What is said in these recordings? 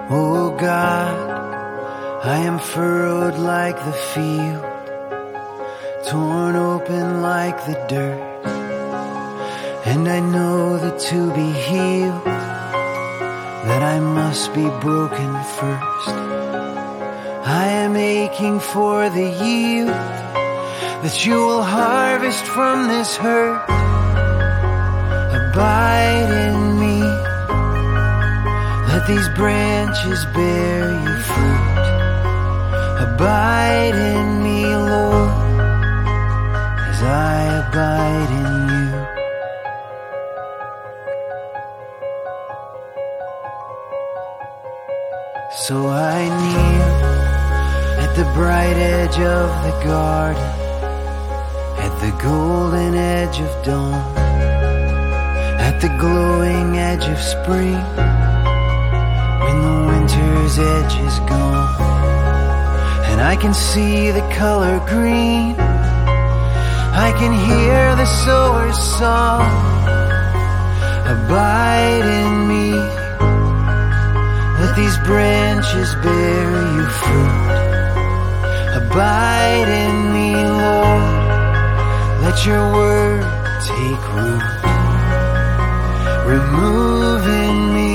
Oh God, I am furrowed like the field, torn open like the dirt, and I know that to be healed, that I must be broken first. I am aching for the yield that you will harvest from this hurt. Abide in me, let these branches bear you fruit. Abide in me, Lord, as I abide in you. So I kneel at the bright edge of the garden, at the golden edge of dawn, at the glowing edge of spring, when the winter's edge is gone, and I can see the color green, I can hear the sower's song. Abide in me, let these branches bear you fruit. Abide in me, Lord, let your word take root. Remove in me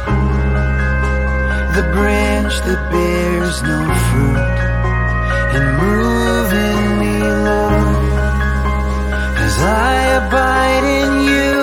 the branch that bears no fruit, and move in me, Lord, as I abide in you.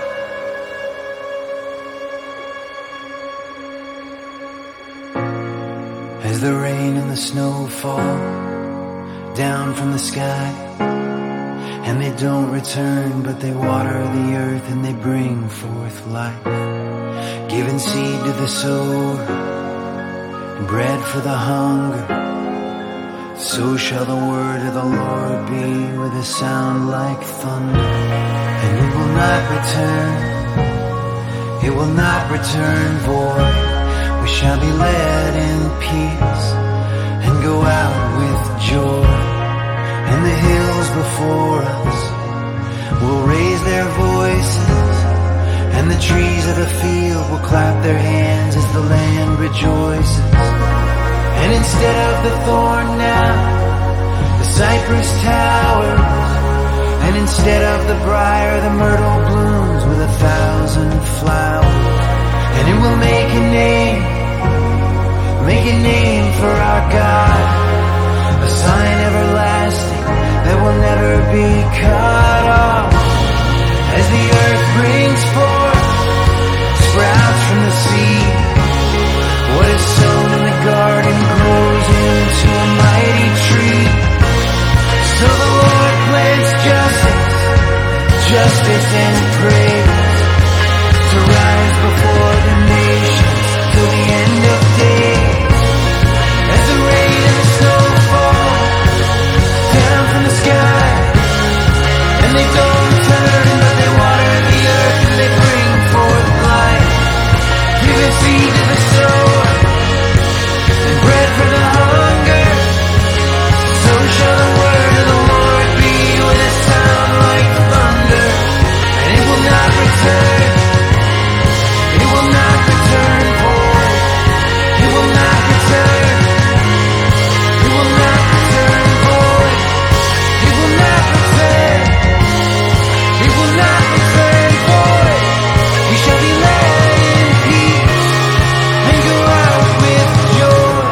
As the rain and the snow fall down from the sky, and they don't return, but they water the earth and they bring forth life, giving seed to the sower and bread for the hunger, so shall the word of the Lord be with a sound like thunder. And it will not return, it will not return void. We shall be led in peace and go out with joy. And the hills before us will raise their voices, and the trees of the field will clap their hands as the land rejoices. And instead of the thorn now, the cypress towers, and instead of the briar, the myrtle blooms with 1,000 flowers. And it will make a name for our God, a sign everlasting that will never be cut off. As the earth brings forth sprouts from the seed, what is sown in the garden grows into a mighty tree. So the Lord plants justice and praise, to rise before the nations till the end of days. As the rain and the snow fall down from the sky, and they don't return, but they water the earth and they bring forth life, giving seed to the sower and bread for the hunger, so shall the word of the Lord be with a sound like thunder. And it will not return, it will not return void, it will not return, it will not return void, it will not return, it will not return void. We shall be led in peace and go out with joy.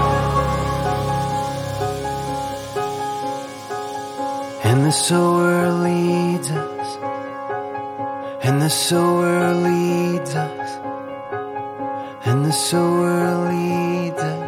And the sower leads us, and the sower leads us, and the sower leads us.